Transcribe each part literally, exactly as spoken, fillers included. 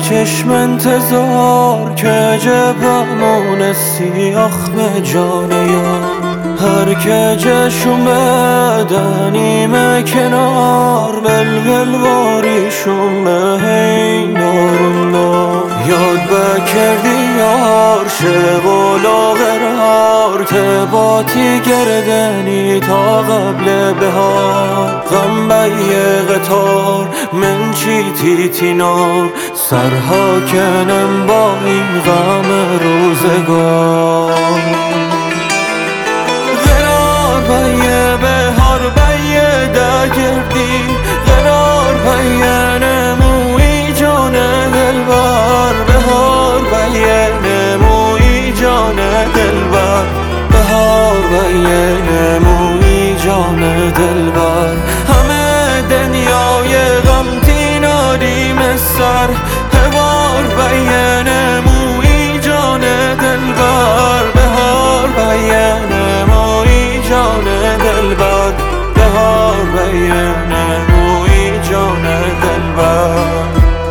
چشم انتظار که جبمون سیاخ به جان یار هر که جش اومدن نیمه کنار بلبل واریشون به هی نارون نار یاد بکردی یار شغل و قرار تباتی گردنی تا قبل بهار غم بیه قطار من چی تیتینار سرها کنم با این غم روزگار بیه بهار بیه دگردی قرار بیه نموی جان دلبر بهار بیه نموی جان دلبر بهار بیه نموی جان دلبر همه دنیای غم تیناریم سر هوار بیه نموی جان دلبر بهار بیه جان دلبر بهار بیه نموی جان دلبر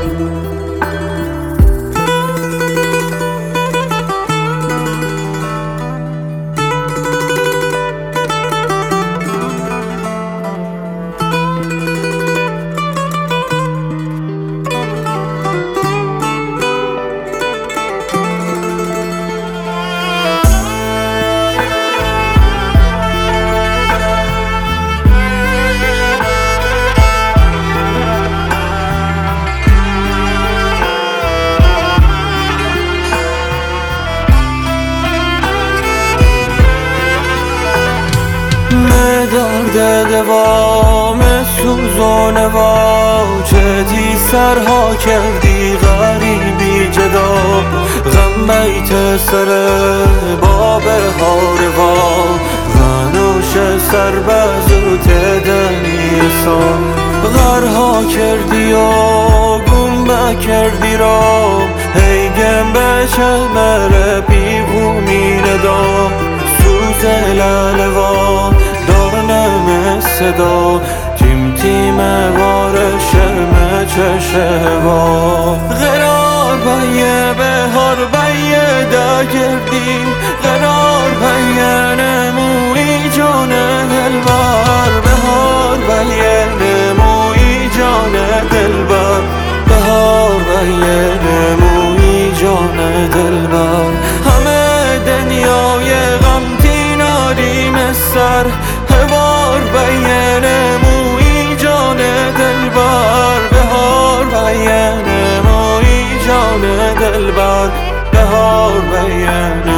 درد دوام سوزان وا چتی سرها کردی غریبی جدا غم بیت سر با بهار وا غنوش سربز و تدنی سان غرها کردی و گم کردی را هی گم بشه مره پیغومی ندا سوز لالوا صدا تیم تیم وارشم چشه وا قرار بیه بهار بیه دگردی قرار بیه نموی جان دلبر بهار بیه نموی جان دلبر بهار بیه نموی جان دلبر همه دنیای غم تیناریم سر هوار بیه نموی جان دلبر بهار بیه نموی جان دلبر بهار بیه